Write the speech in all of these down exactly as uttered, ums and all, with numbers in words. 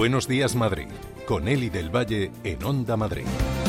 Buenos días, Madrid, con Eli del Valle en Onda Madrid.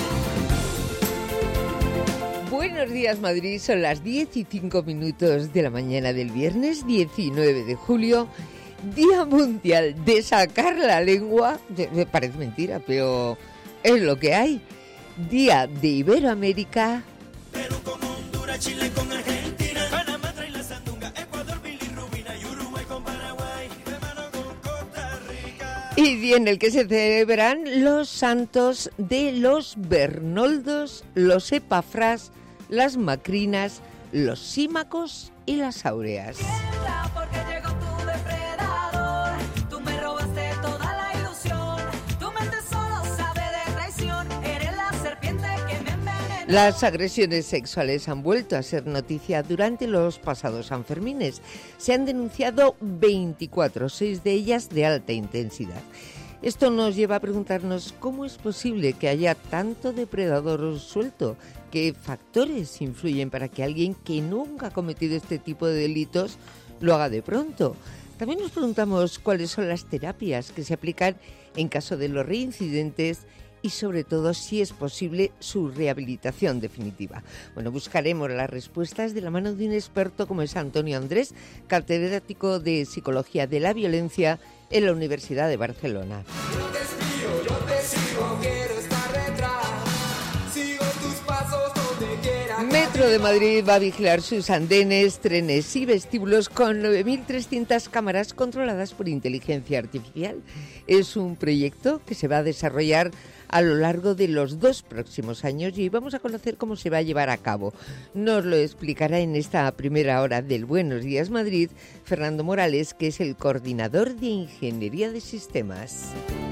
Buenos días, Madrid. Son las diez y cinco minutos de la mañana del viernes diecinueve de julio, Día Mundial de Sacar la Lengua. Me parece mentira, pero es lo que hay. Día de Iberoamérica. Perú con Honduras, Chile con Argentina, Panamá trae la sandunga, Ecuador, bilirrubina y Uruguay con Paraguay, hermano con Costa Rica. Y día en el que se celebran los santos de los Bernoldos, los Epafras, las Macrinas, los Símacos y las Áureas. Porque llegó tu depredador, tú me robaste toda la ilusión, tu mente solo sabe de traición, eres la serpiente que me envenenó. Las agresiones sexuales han vuelto a ser noticia durante los pasados Sanfermines. Se han denunciado veinticuatro, seis de ellas de alta intensidad. Esto nos lleva a preguntarnos cómo es posible que haya tanto depredador suelto. ¿Qué factores influyen para que alguien que nunca ha cometido este tipo de delitos lo haga de pronto? También nos preguntamos cuáles son las terapias que se aplican en caso de los reincidentes y sobre todo si es posible su rehabilitación definitiva. Bueno, buscaremos las respuestas de la mano de un experto como es Antonio Andrés, catedrático de Psicología de la Violencia en la Universidad de Barcelona. Yo te espío, yo te sigo, quiero estar detrás, sigo tus pasos donde quiera. Metro de Madrid va a vigilar sus andenes, trenes y vestíbulos con nueve mil trescientas cámaras controladas por inteligencia artificial. Es un proyecto que se va a desarrollar a lo largo de los dos próximos años y vamos a conocer cómo se va a llevar a cabo. Nos lo explicará en esta primera hora del Buenos Días Madrid Fernando Morales, que es el coordinador de Ingeniería de Sistemas.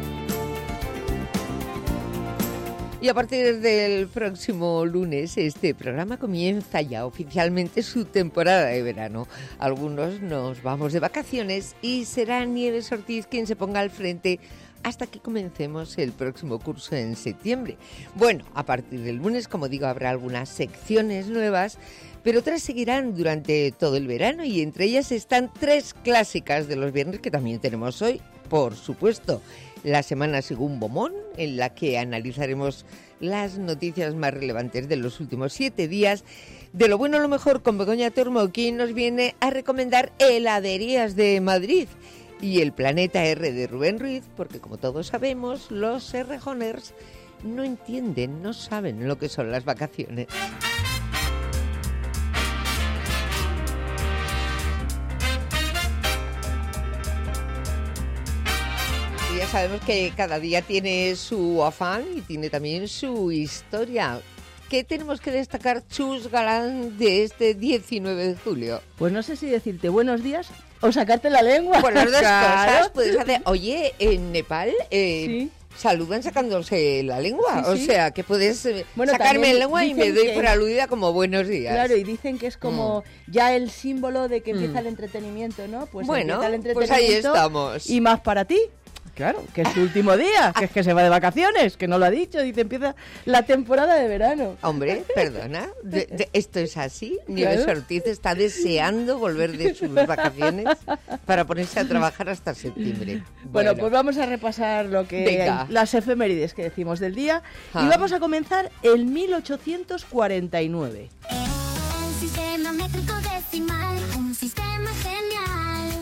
Y a partir del próximo lunes, este programa comienza ya oficialmente su temporada de verano. Algunos nos vamos de vacaciones y será Nieves Ortiz quien se ponga al frente hasta que comencemos el próximo curso en septiembre. Bueno, a partir del lunes, como digo, habrá algunas secciones nuevas, pero otras seguirán durante todo el verano y entre ellas están tres clásicas de los viernes que también tenemos hoy, por supuesto. La semana según Bomón, en la que analizaremos las noticias más relevantes de los últimos siete días. De lo bueno a lo mejor con Begoña Tormo, quien nos viene a recomendar heladerías de Madrid. Y el Planeta R de Rubén Ruiz, porque como todos sabemos, los errejoners no entienden, no saben lo que son las vacaciones. Y ya sabemos que cada día tiene su afán y tiene también su historia. ¿Qué tenemos que destacar, Chus Galán, de este diecinueve de julio? Pues no sé si decirte buenos días o sacarte la lengua. Por las dos Claro. cosas puedes hacer. Oye, en Nepal eh, Sí. saludan sacándose la lengua. Sí, o sí. sea, que puedes eh, Bueno, sacarme también la lengua y me dicen doy que- por aludida como buenos días. Claro, y dicen que es como ya el símbolo de que empieza Mm. el entretenimiento, ¿no? Pues Bueno, empieza el pues ahí entretenimiento estamos. Y más para ti. Claro, que es su último día, que es que se va de vacaciones, que no lo ha dicho, dice empieza la temporada de verano. Hombre, perdona, de- de- esto es así. Nieves Claro. Ortiz está deseando volver de sus vacaciones para ponerse a trabajar hasta septiembre. Bueno, pues vamos a repasar lo que Venga. las efemérides que decimos del día Ah. y vamos a comenzar en mil ochocientos cuarenta y nueve. Un sistema métrico decimal, un sistema genial.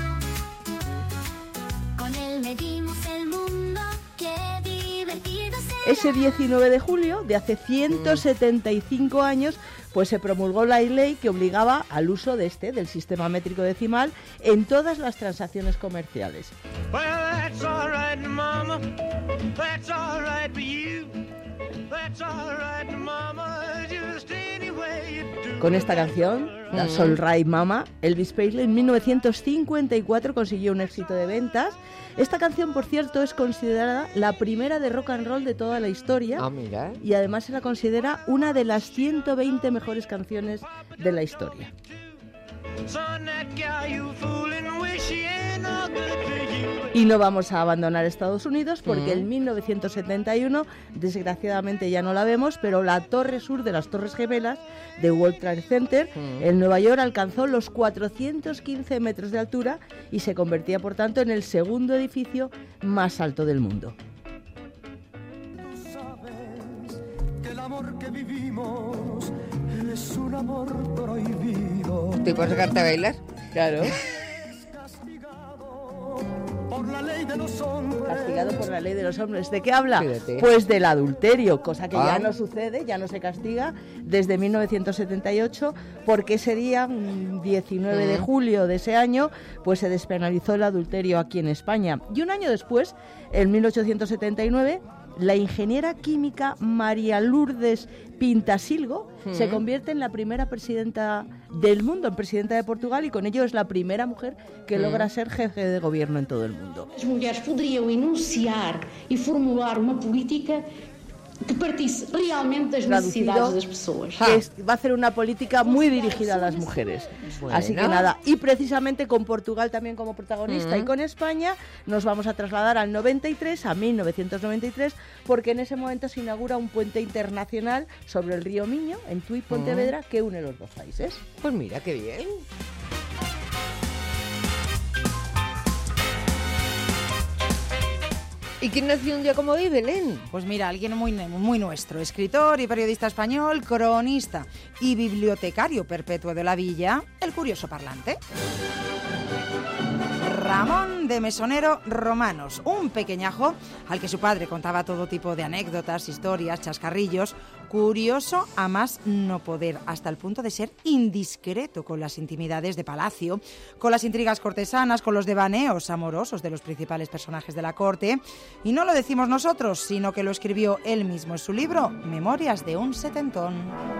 Con él medimos el mundo, qué divertido será. Ese diecinueve de julio de hace ciento setenta y cinco años, pues se promulgó la ley que obligaba al uso de este, del sistema métrico decimal, en todas las transacciones comerciales. Well, that's all right, mama, that's all right for you, that's all right, mama, just any way you do. Con esta canción, That's All Right Mama, Elvis Presley en mil novecientos cincuenta y cuatro consiguió un éxito de ventas. Esta canción, por cierto, es considerada la primera de rock and roll de toda la historia. Ah, mira. Y además se la considera una de las ciento veinte mejores canciones de la historia. Son, that gal you fooling with, she ain't no good to you. Y no vamos a abandonar Estados Unidos porque Mm. en mil novecientos setenta y uno, desgraciadamente ya no la vemos, pero la torre sur de las Torres Gemelas de World Trade Center Mm. en Nueva York alcanzó los cuatrocientos quince metros de altura y se convertía, por tanto, en el segundo edificio más alto del mundo. Que el amor que vivimos es un amor prohibido. ¿Te puedes sacarte a bailar? Claro. Castigado por la ley de los hombres. Castigado por la ley de los hombres. ¿De qué habla? Fíjate. Pues del adulterio, cosa que Ah. ya no sucede, ya no se castiga desde mil novecientos setenta y ocho, porque ese día, mm, diecinueve de Mm. julio de ese año, pues se despenalizó el adulterio aquí en España. Y un año después, en mil ochocientos setenta y nueve, la ingeniera química María Lourdes Pintasilgo Mm. se convierte en la primera presidenta del mundo, en presidenta de Portugal, y con ello es la primera mujer que Mm. logra ser jefe de gobierno en todo el mundo. As mulheres poderiam enunciar e formular uma política que partisse realmente das Traducido, necessidades das pessoas. que es- va a hacer una política muy dirigida a las mujeres. Bueno. Así que nada, y precisamente con Portugal también como protagonista Mm. y con España nos vamos a trasladar al noventa y tres, a mil novecientos noventa y tres, porque en ese momento se inaugura un puente internacional sobre el río Miño, en Tui, Pontevedra, que une los dos países. Pues mira, qué bien. ¿Y quién nació un día como hoy, Belén? Pues mira, alguien muy, muy nuestro, escritor y periodista español, cronista y bibliotecario perpetuo de la villa, el curioso parlante. Ramón de Mesonero Romanos, un pequeñajo al que su padre contaba todo tipo de anécdotas, historias, chascarrillos, curioso a más no poder, hasta el punto de ser indiscreto con las intimidades de palacio, con las intrigas cortesanas, con los devaneos amorosos de los principales personajes de la corte. Y no lo decimos nosotros, sino que lo escribió él mismo en su libro Memorias de un setentón.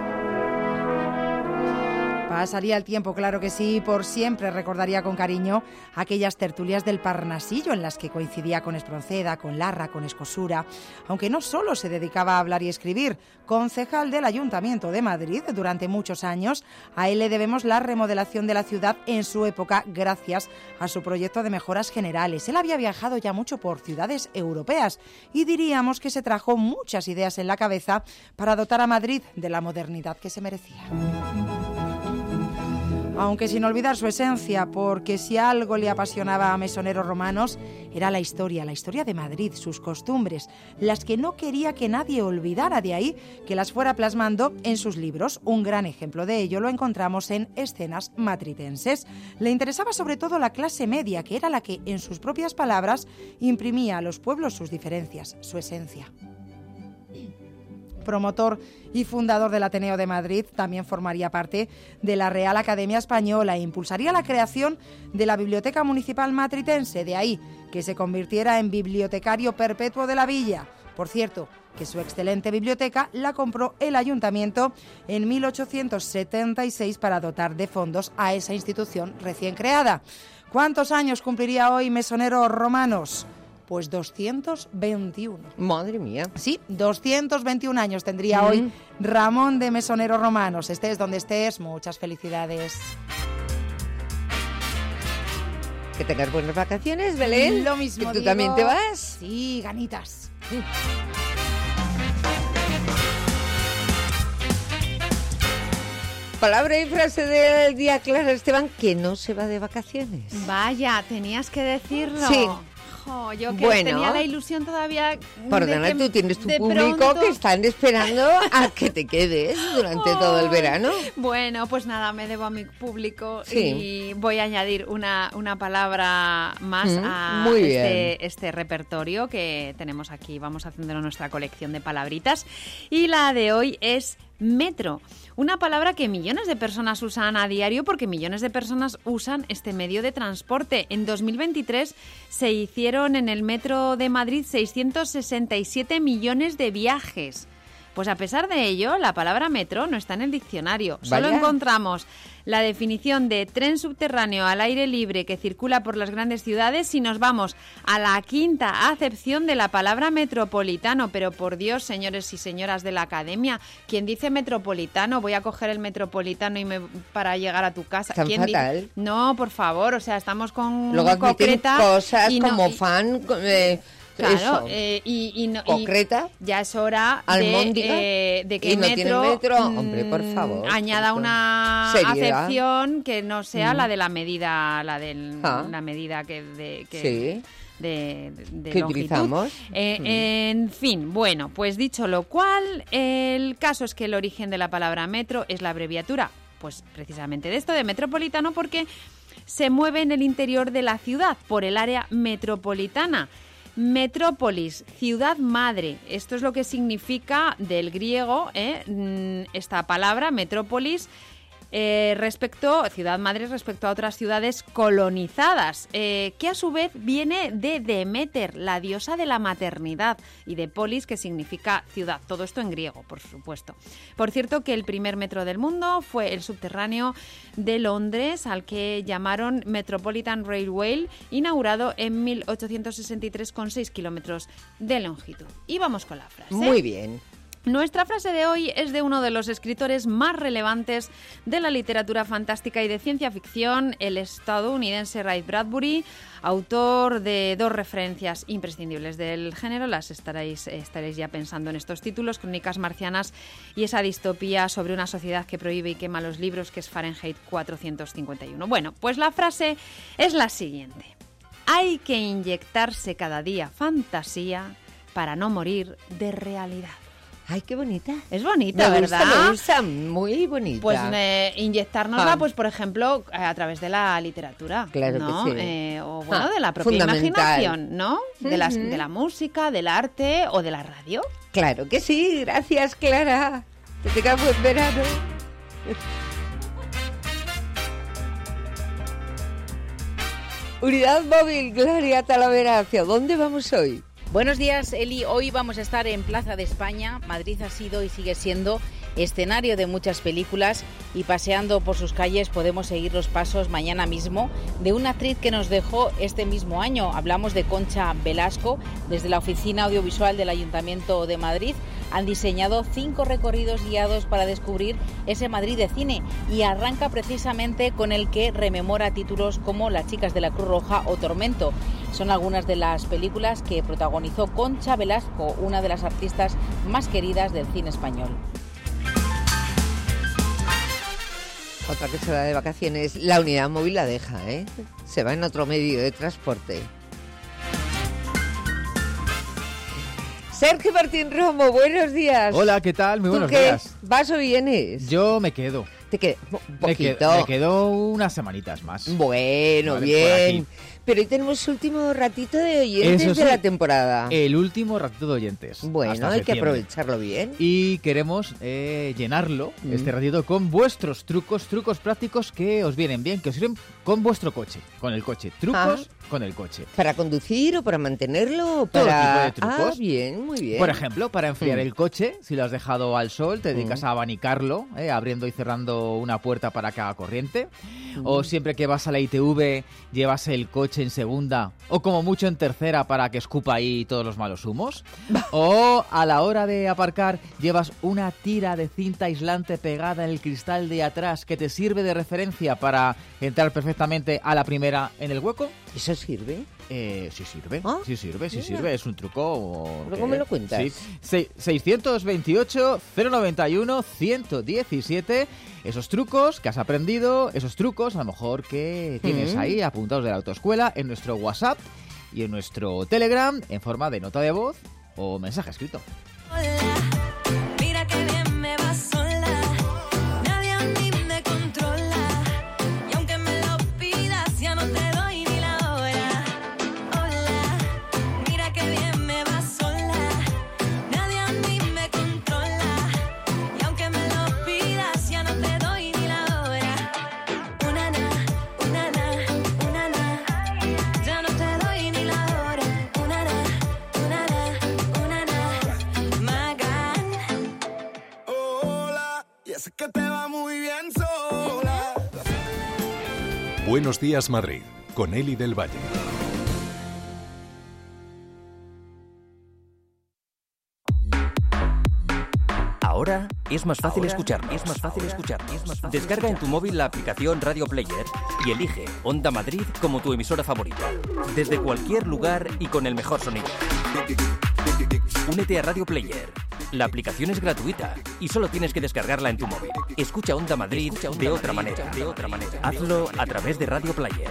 Pasaría el tiempo, claro que sí, por siempre recordaría con cariño aquellas tertulias del Parnasillo en las que coincidía con Espronceda, con Larra, con Escosura, aunque no solo se dedicaba a hablar y escribir. Concejal del Ayuntamiento de Madrid durante muchos años, a él le debemos la remodelación de la ciudad en su época gracias a su proyecto de mejoras generales. Él había viajado ya mucho por ciudades europeas y diríamos que se trajo muchas ideas en la cabeza para dotar a Madrid de la modernidad que se merecía. Aunque sin olvidar su esencia, porque si algo le apasionaba a Mesonero Romanos era la historia, la historia de Madrid, sus costumbres, las que no quería que nadie olvidara, de ahí que las fuera plasmando en sus libros. Un gran ejemplo de ello lo encontramos en Escenas matritenses. Le interesaba sobre todo la clase media, que era la que, en sus propias palabras, imprimía a los pueblos sus diferencias, su esencia. Promotor y fundador del Ateneo de Madrid, también formaría parte de la Real Academia Española e impulsaría la creación de la Biblioteca Municipal Matritense, de ahí que se convirtiera en bibliotecario perpetuo de la villa. Por cierto, que su excelente biblioteca la compró el Ayuntamiento en mil ochocientos setenta y seis para dotar de fondos a esa institución recién creada. ¿Cuántos años cumpliría hoy Mesonero Romanos? Pues doscientos veintiuno. Madre mía. Sí, doscientos veintiún años tendría hoy Ramón de Mesonero Romanos. Estés donde estés, muchas felicidades. Que tengas buenas vacaciones, Belén. Lo mismo ¿Que tú digo. también te vas? Sí, ganitas. Palabra y frase del día, Clara Esteban, que no se va de vacaciones. Vaya, tenías que decirlo. Sí. Jo, yo que Bueno. tenía la ilusión todavía. Perdona, de que tú tienes tu de público pronto- que están esperando a que te quedes durante todo el verano. Bueno, pues nada, me debo a mi público Sí. y voy a añadir una, una palabra más Mm, a muy bien. este, este repertorio que tenemos aquí. Vamos haciendo nuestra colección de palabritas. Y la de hoy es metro. Una palabra que millones de personas usan a diario porque millones de personas usan este medio de transporte. En dos mil veintitrés se hicieron en el metro de Madrid seiscientos sesenta y siete millones de viajes. Pues a pesar de ello, la palabra metro no está en el diccionario. Solo Vaya. encontramos la definición de tren subterráneo al aire libre que circula por las grandes ciudades si nos vamos a la quinta acepción de la palabra metropolitano. Pero por Dios, señores y señoras de la academia, ¿quién dice metropolitano? Voy a coger el metropolitano y me para llegar a tu casa. Tan ¿Quién fatal. dice? No, por favor, o sea, estamos con Luego admiten concreta cosas y no- como y- fan... eh, Claro, eso. eh, y, y, no- y Concreta. ya es hora de, Almóndiga. eh, de que Y no tiene Metro, metro. mm, Hombre, por favor, añada con una seriedad. acepción que no sea Mm. la de la medida, la de Ah. la medida que, de, que Sí. de, de ¿Qué longitud. utilizamos? Eh, Mm. En fin, bueno, pues dicho lo cual, el caso es que el origen de la palabra metro es la abreviatura, pues precisamente de esto, de metropolitano, porque se mueve en el interior de la ciudad, por el área metropolitana. Metrópolis, ciudad madre. Esto es lo que significa del griego, ¿eh? Mm, esta palabra, metrópolis, eh, respecto, ciudad madre respecto a otras ciudades colonizadas, eh, que a su vez viene de Deméter, la diosa de la maternidad, y de polis, que significa ciudad. Todo esto en griego, por supuesto. Por cierto, que el primer metro del mundo fue el subterráneo de Londres, al que llamaron Metropolitan Railway, inaugurado en mil ochocientos sesenta y tres con seis kilómetros de longitud. Y vamos con la frase. Muy bien. Nuestra frase de hoy es de uno de los escritores más relevantes de la literatura fantástica y de ciencia ficción, el estadounidense Ray Bradbury, autor de dos referencias imprescindibles del género. Las estaréis, estaréis ya pensando en estos títulos: Crónicas marcianas y esa distopía sobre una sociedad que prohíbe y quema los libros, que es Fahrenheit cuatrocientos cincuenta y uno. Bueno, pues la frase es la siguiente: hay que inyectarse cada día fantasía para no morir de realidad. Ay, qué bonita. Es bonita, Me ¿verdad? gusta, me gusta, muy bonita. Pues eh, inyectárnosla, Ah. pues por ejemplo, a través de la literatura, Claro ¿no? que sí. Eh, o bueno, Ah, de la propia fundamental. imaginación, ¿no? De, las, Ujú. de la música, del arte o de la radio. Claro que sí, gracias, Clara. Que tengas buen verano. Unidad móvil, Gloria Talavera, ¿hacia dónde vamos hoy? Buenos días, Eli. Hoy vamos a estar en Plaza de España. Madrid ha sido y sigue siendo escenario de muchas películas, y paseando por sus calles podemos seguir los pasos mañana mismo de una actriz que nos dejó este mismo año. Hablamos de Concha Velasco. Desde la Oficina Audiovisual del Ayuntamiento de Madrid han diseñado cinco recorridos guiados para descubrir ese Madrid de cine, y arranca precisamente con el que rememora títulos como Las chicas de la Cruz Roja o Tormento. Son algunas de las películas que protagonizó Concha Velasco, una de las artistas más queridas del cine español. Otra que se va de vacaciones, la unidad móvil la deja, ¿eh? Se va en otro medio de transporte. Sergio Martín Romo, buenos días. Hola, ¿qué tal? Muy ¿Tú buenos qué? días. ¿Vas o vienes? Yo me quedo. Te quedo un Me, poquito. que- me quedo unas semanitas más. Bueno, Vale, bien. por Pero hoy tenemos último ratito de oyentes Eso de sí, la temporada. El último ratito de oyentes. Bueno, hasta hay que septiembre. aprovecharlo bien. Y queremos eh, llenarlo, Mm. este ratito, con vuestros trucos, trucos prácticos que os vienen bien, que os sirven con vuestro coche, con el coche. Trucos con el coche. ¿Para conducir o para mantenerlo? O Todo para... tipo de trucos. Ah, bien, muy bien. Por ejemplo, para enfriar Mm. el coche, si lo has dejado al sol, te dedicas Mm. a abanicarlo, eh, abriendo y cerrando una puerta para que haga corriente. Mm. O siempre que vas a la I T V, llevas el coche en segunda, o como mucho en tercera para que escupa ahí todos los malos humos. O a la hora de aparcar, llevas una tira de cinta aislante pegada en el cristal de atrás que te sirve de referencia para entrar perfectamente a la primera en el hueco. ¿Eso sirve? Eh, sí sirve, ¿Ah? sí sirve, sí Mira. sirve, es un truco. Luego que- me lo cuentas. Sí. Se- seiscientos veintiocho, cero noventa y uno, ciento diecisiete, esos trucos que has aprendido, esos trucos a lo mejor que tienes Mm. ahí apuntados de la autoescuela en nuestro WhatsApp y en nuestro Telegram en forma de nota de voz o mensaje escrito. Mira que bien me va sola, nadie a mí me controla, y aunque me lo pidas ya no te doy ni la hora. Hola, mira que bien me va sola, nadie a mí me controla, y aunque me lo pidas ya no te doy ni la hora. Una na, una na, una na, ya no te doy ni la hora. Una na, una na, una na, my God. que te va muy bien sola. Buenos días, Madrid, con Eli del Valle. Ahora es más fácil escuchar, es más fácil escuchar, es más fácil. Descarga en tu móvil la aplicación Radio Player y elige Onda Madrid como tu emisora favorita. Desde cualquier lugar y con el mejor sonido. Únete a Radio Player. La aplicación es gratuita y solo tienes que descargarla en tu móvil. Escucha Onda Madrid de otra manera, de otra manera. Hazlo a través de Radio Player.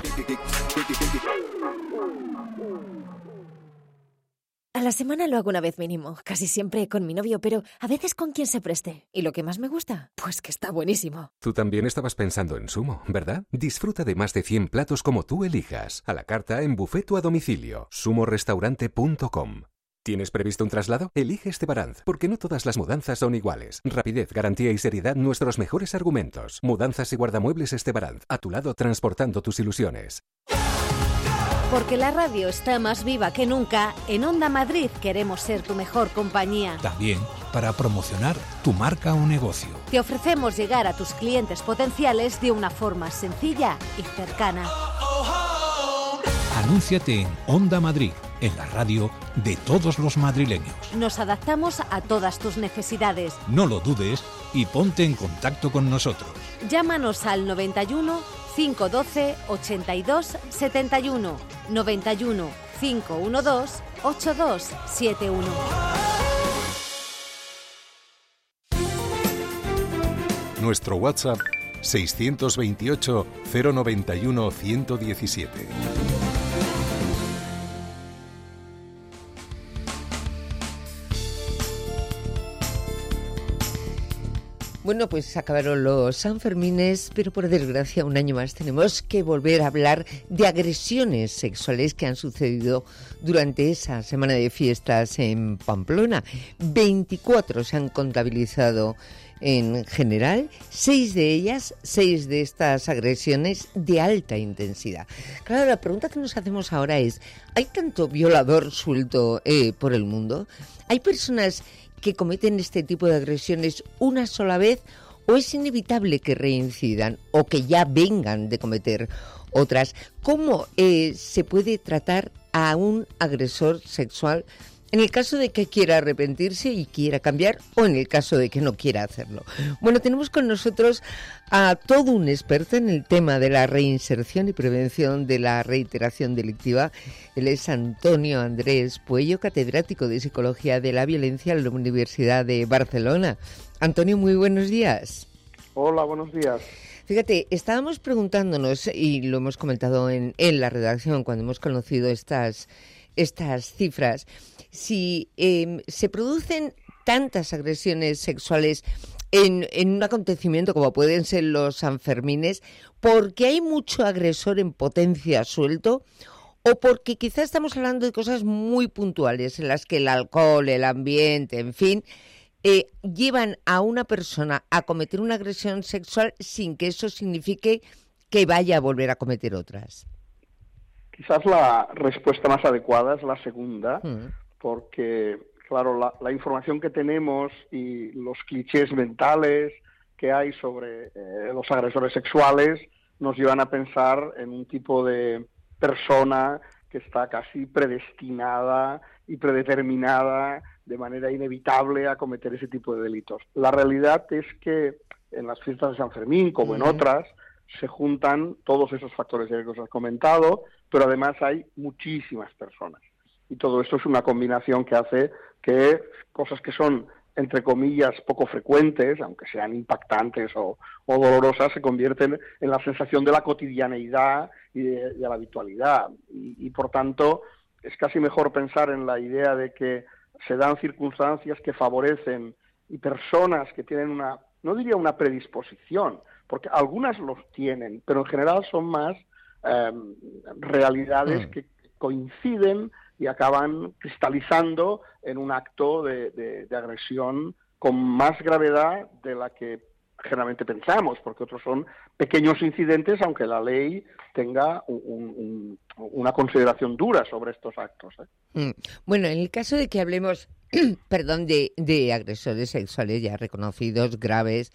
A la semana lo hago una vez mínimo, casi siempre con mi novio, pero a veces con quien se preste. ¿Y lo que más me gusta? Pues que está buenísimo. Tú también estabas pensando en Sumo, ¿verdad? Disfruta de más de cien platos como tú elijas, a la carta, en buffet o a domicilio. sumo restaurante punto com. ¿Tienes previsto un traslado? Elige Estebaranz, porque no todas las mudanzas son iguales. Rapidez, garantía y seriedad, nuestros mejores argumentos. Mudanzas y guardamuebles Estebaranz, a tu lado transportando tus ilusiones. Porque la radio está más viva que nunca, en Onda Madrid queremos ser tu mejor compañía. También para promocionar tu marca o negocio. Te ofrecemos llegar a tus clientes potenciales de una forma sencilla y cercana. Anúnciate en Onda Madrid, en la radio de todos los madrileños. Nos adaptamos a todas tus necesidades. No lo dudes y ponte en contacto con nosotros. Llámanos al noventa y uno, cinco doce, ochenta y dos, setenta y uno, noventa y uno, cinco doce, ochenta y dos setenta y uno. Nuestro WhatsApp seiscientos veintiocho, cero noventa y uno, ciento diecisiete. Bueno, pues acabaron los Sanfermines, pero por desgracia un año más tenemos que volver a hablar de agresiones sexuales que han sucedido durante esa semana de fiestas en Pamplona. veinticuatro se han contabilizado en general, seis de ellas, seis de estas agresiones de alta intensidad. Claro, la pregunta que nos hacemos ahora es, ¿hay tanto violador suelto eh, por el mundo? ¿Hay personas que cometen este tipo de agresiones una sola vez o es inevitable que reincidan o que ya vengan de cometer otras? ¿Cómo eh, se puede tratar a un agresor sexual en el caso de que quiera arrepentirse y quiera cambiar o en el caso de que no quiera hacerlo? Bueno, tenemos con nosotros a todo un experto en el tema de la reinserción y prevención de la reiteración delictiva. Él es Antonio Andrés Puello, catedrático de Psicología de la Violencia en la Universidad de Barcelona. Antonio, muy buenos días. Hola, buenos días. Fíjate, estábamos preguntándonos, y lo hemos comentado en, en la redacción cuando hemos conocido estas, estas cifras, si eh, se producen tantas agresiones sexuales en, en un acontecimiento como pueden ser los Sanfermines, porque hay mucho agresor en potencia suelto o porque quizás estamos hablando de cosas muy puntuales en las que el alcohol, el ambiente, en fin, eh, llevan a una persona a cometer una agresión sexual sin que eso signifique que vaya a volver a cometer otras. Quizás la respuesta más adecuada es la segunda, Mm. porque, claro, la, la información que tenemos y los clichés mentales que hay sobre eh, los agresores sexuales nos llevan a pensar en un tipo de persona que está casi predestinada y predeterminada de manera inevitable a cometer ese tipo de delitos. La realidad es que en las fiestas de San Fermín, como en Ujú. otras, se juntan todos esos factores que os has comentado, pero además hay muchísimas personas. Y todo esto es una combinación que hace que cosas que son, entre comillas, poco frecuentes, aunque sean impactantes o, o dolorosas, se convierten en la sensación de la cotidianeidad y de, de la habitualidad. Y, y, por tanto, es casi mejor pensar en la idea de que se dan circunstancias que favorecen y personas que tienen una, no diría una predisposición, porque algunas los tienen, pero en general son más eh, realidades Mm. que coinciden y acaban cristalizando en un acto de, de, de agresión con más gravedad de la que generalmente pensamos, porque otros son pequeños incidentes, aunque la ley tenga un, un, una consideración dura sobre estos actos, ¿eh? Mm. Bueno, en el caso de que hablemos perdón, de, de agresores sexuales ya reconocidos, graves,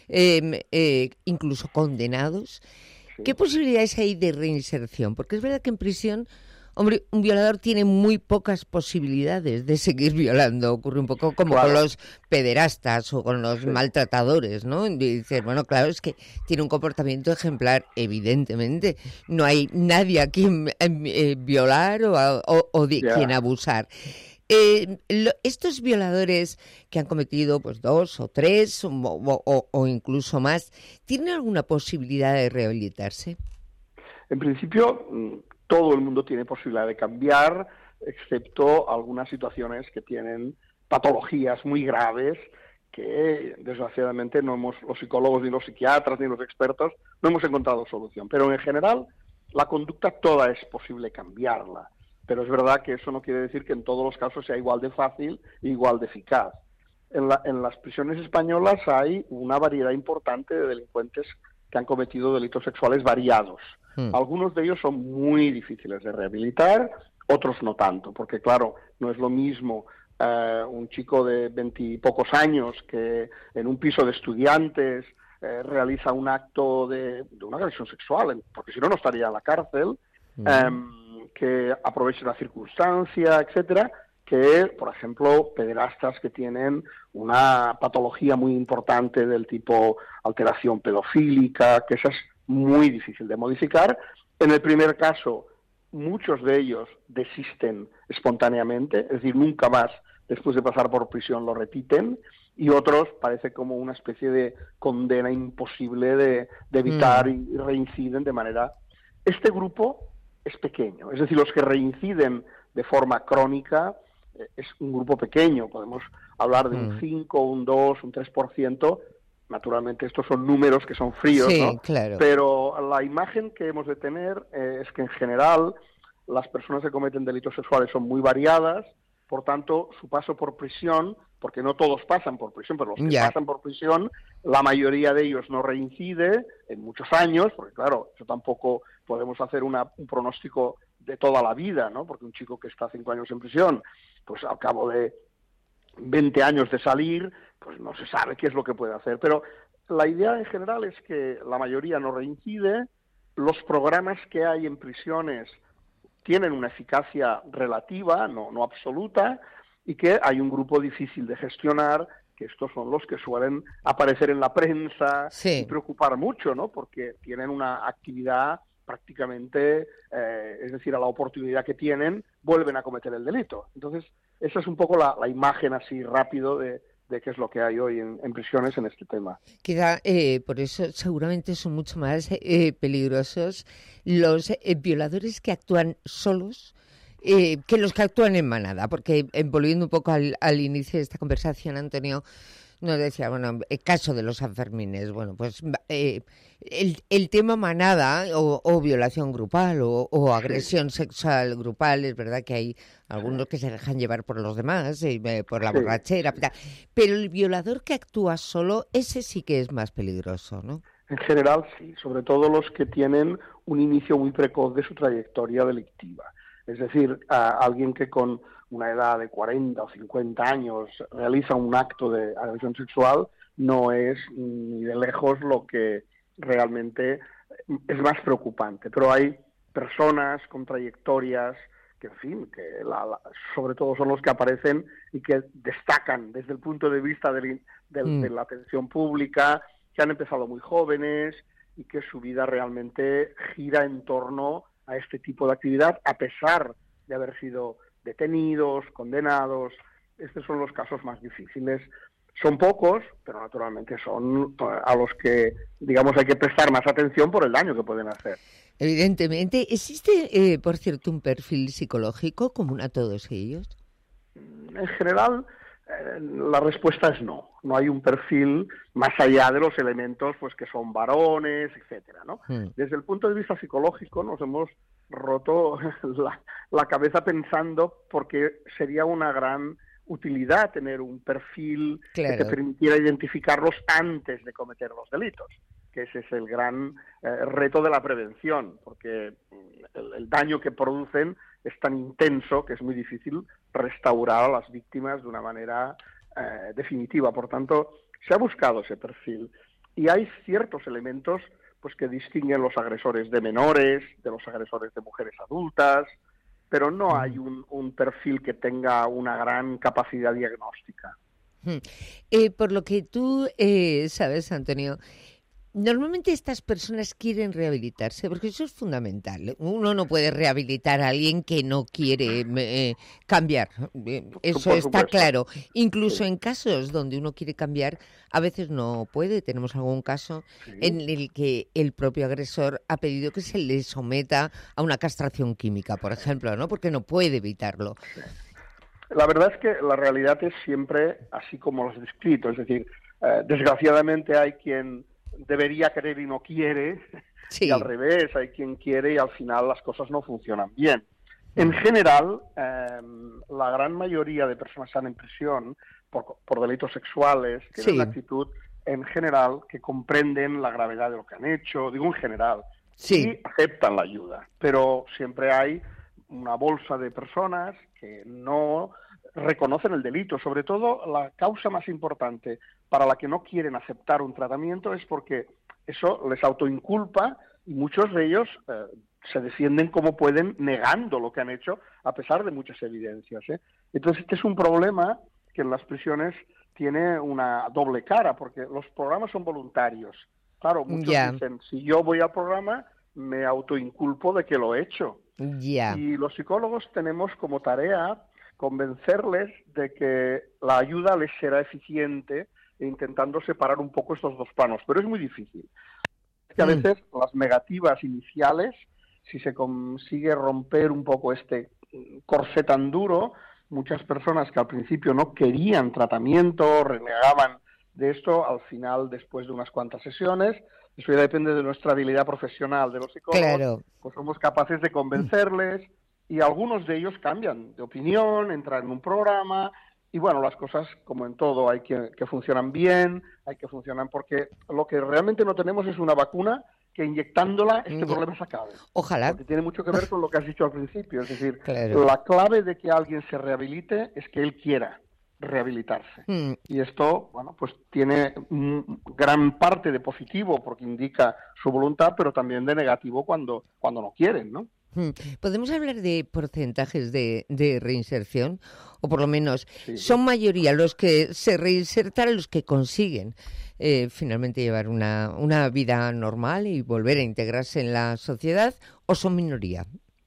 eh, eh, incluso condenados. Sí. ¿Qué posibilidades hay de reinserción? Porque es verdad que en prisión, hombre, un violador tiene muy pocas posibilidades de seguir violando. Ocurre un poco como claro. con los pederastas o con los sí. maltratadores, ¿no? Y dices, bueno, claro, es que tiene un comportamiento ejemplar, evidentemente. No hay nadie a quien eh, violar o, a, o, o de yeah. quien abusar. Eh, lo, estos violadores que han cometido pues dos o tres o, o, o incluso más, ¿tienen alguna posibilidad de rehabilitarse? En principio, todo el mundo tiene posibilidad de cambiar, excepto algunas situaciones que tienen patologías muy graves que, desgraciadamente, no hemos, los psicólogos, ni los psiquiatras, ni los expertos, no hemos encontrado solución. Pero, en general, la conducta toda es posible cambiarla. Pero es verdad que eso no quiere decir que en todos los casos sea igual de fácil e igual de eficaz. En, la, en las prisiones españolas hay una variedad importante de delincuentes que han cometido delitos sexuales variados. Hmm. Algunos de ellos son muy difíciles de rehabilitar, otros no tanto, porque claro, no es lo mismo uh, un chico de veintipocos años que en un piso de estudiantes eh, realiza un acto de, de una agresión sexual, porque si no, no estaría en la cárcel, hmm. um, que aproveche la circunstancia, etcétera, que, por ejemplo, pederastas que tienen una patología muy importante del tipo alteración pedofílica, que esa es muy difícil de modificar. En el primer caso, muchos de ellos desisten espontáneamente, es decir, nunca más, después de pasar por prisión, lo repiten, y otros parece como una especie de condena imposible de, de evitar mm. y reinciden de manera... Este grupo es pequeño, es decir, los que reinciden de forma crónica eh, es un grupo pequeño, podemos hablar de mm. un cinco, un dos, un tres por ciento, naturalmente estos son números que son fríos, sí, ¿no? Claro. Pero la imagen que hemos de tener eh, es que en general las personas que cometen delitos sexuales son muy variadas, por tanto su paso por prisión, porque no todos pasan por prisión, pero los que yeah. pasan por prisión, la mayoría de ellos no reincide en muchos años, porque claro, eso tampoco podemos hacer una, un pronóstico de toda la vida, ¿no? Porque un chico que está cinco años en prisión, pues al cabo de veinte años de salir, pues no se sabe qué es lo que puede hacer. Pero la idea en general es que la mayoría no reincide, los programas que hay en prisiones tienen una eficacia relativa, no, no absoluta, y que hay un grupo difícil de gestionar, que estos son los que suelen aparecer en la prensa sí. y preocupar mucho, ¿no? Porque tienen una actividad prácticamente, eh, es decir, a la oportunidad que tienen, vuelven a cometer el delito. Entonces, esa es un poco la, la imagen así rápido de, de qué es lo que hay hoy en, en prisiones en este tema. Quizá eh, por eso seguramente son mucho más eh, peligrosos los eh, violadores que actúan solos eh, que los que actúan en manada, porque eh, volviendo un poco al, al inicio de esta conversación, Antonio nos decía, bueno, el caso de los Sanfermines, bueno, pues eh, el, el tema manada o, o violación grupal o, o agresión sí. sexual grupal, es verdad que hay algunos que se dejan llevar por los demás, eh, por la sí. borrachera, pero el violador que actúa solo, ese sí que es más peligroso, ¿no? En general sí, sobre todo los que tienen un inicio muy precoz de su trayectoria delictiva. Es decir, a alguien que con una edad de cuarenta o cincuenta años realiza un acto de agresión sexual no es ni de lejos lo que realmente es más preocupante. Pero hay personas con trayectorias que, en fin, que la, la, sobre todo son los que aparecen y que destacan desde el punto de vista de, de, mm. de la atención pública, que han empezado muy jóvenes y que su vida realmente gira en torno a este tipo de actividad, a pesar de haber sido detenidos, condenados. Estos son los casos más difíciles. Son pocos, pero naturalmente son a los que, digamos, hay que prestar más atención por el daño que pueden hacer. Evidentemente. ¿Existe, eh, por cierto, un perfil psicológico común a todos ellos? En general, eh, la respuesta es no. No hay un perfil más allá de los elementos pues que son varones, etcétera, ¿no? Hmm. Desde el punto de vista psicológico nos hemos roto la, la cabeza pensando porque sería una gran utilidad tener un perfil claro. que te permitiera identificarlos antes de cometer los delitos, que ese es el gran eh, reto de la prevención, porque el, el daño que producen es tan intenso que es muy difícil restaurar a las víctimas de una manera eh, definitiva. Por tanto, se ha buscado ese perfil y hay ciertos elementos pues que distinguen los agresores de menores, de los agresores de mujeres adultas, pero no hay un, un perfil que tenga una gran capacidad diagnóstica. Eh, por lo que tú eh, sabes, Antonio, normalmente estas personas quieren rehabilitarse, porque eso es fundamental. Uno no puede rehabilitar a alguien que no quiere eh, cambiar. Eso Por está supuesto. claro. Incluso en casos donde uno quiere cambiar, a veces no puede. Tenemos algún caso Sí. en el que el propio agresor ha pedido que se le someta a una castración química, por ejemplo, ¿no? Porque no puede evitarlo. La verdad es que la realidad es siempre así como lo has descrito, es decir, eh, desgraciadamente hay quien debería querer y no quiere, Sí. y al revés, hay quien quiere y al final las cosas no funcionan bien. En general, eh, la gran mayoría de personas que están en prisión por, por delitos sexuales tienen Sí. una actitud en general que comprenden la gravedad de lo que han hecho, digo en general, Sí. y aceptan la ayuda, pero siempre hay una bolsa de personas que no reconocen el delito. Sobre todo, la causa más importante para la que no quieren aceptar un tratamiento es porque eso les autoinculpa y muchos de ellos eh, se defienden como pueden negando lo que han hecho a pesar de muchas evidencias, ¿eh? Entonces, este es un problema que en las prisiones tiene una doble cara, porque los programas son voluntarios. Claro, muchos Ya. dicen, si yo voy al programa, me autoinculpo de que lo he hecho. Ya. Y los psicólogos tenemos como tarea convencerles de que la ayuda les será eficiente e intentando separar un poco estos dos planos. Pero es muy difícil. Es que a Mm. veces las negativas iniciales, si se consigue romper un poco este corsé tan duro, muchas personas que al principio no querían tratamiento, renegaban de esto, al final, después de unas cuantas sesiones, eso ya depende de nuestra habilidad profesional de los psicólogos, Claro. pues somos capaces de convencerles y algunos de ellos cambian de opinión, entran en un programa y bueno, las cosas como en todo hay que, que funcionan bien, hay que funcionar porque lo que realmente no tenemos es una vacuna que inyectándola este Ya. problema se acabe. Ojalá. Porque tiene mucho que ver con lo que has dicho al principio, es decir, Claro. la clave de que alguien se rehabilite es que él quiera rehabilitarse. Mm. Y esto, bueno, pues tiene mm, gran parte de positivo porque indica su voluntad, pero también de negativo cuando, cuando no quieren, ¿no? Mm. ¿Podemos hablar de porcentajes de, de reinserción? O por lo menos, Sí. ¿son mayoría los que se reinsertan los que consiguen eh, finalmente llevar una, una vida normal y volver a integrarse en la sociedad? ¿O son minoría?